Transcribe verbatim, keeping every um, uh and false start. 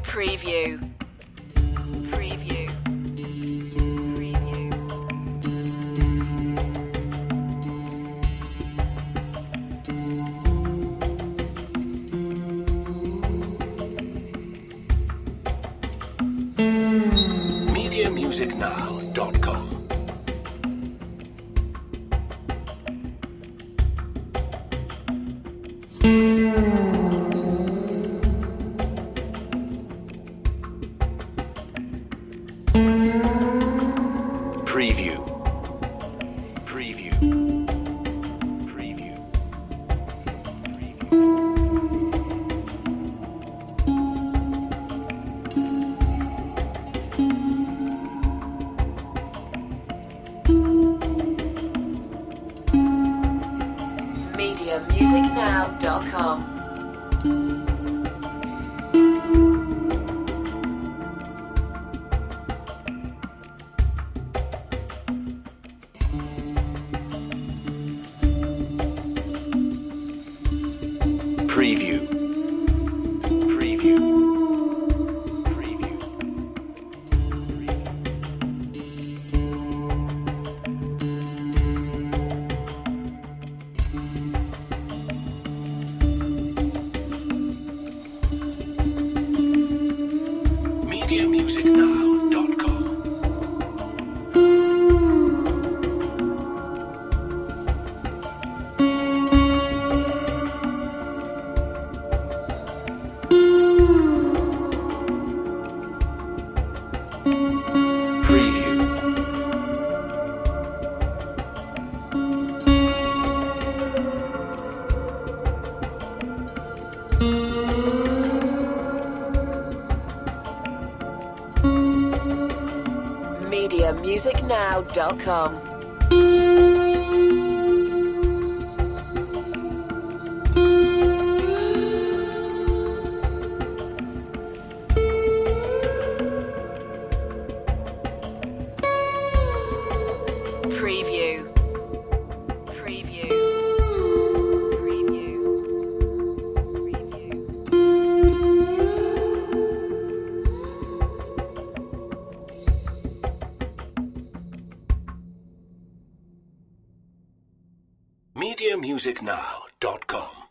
Preview. Preview. Preview. media music now dot com. Preview. Preview. Preview. media music now dot com. Preview. Preview. Preview. media music now dot com. media music now dot com. Preview. Preview. Preview. Preview. media music now dot com.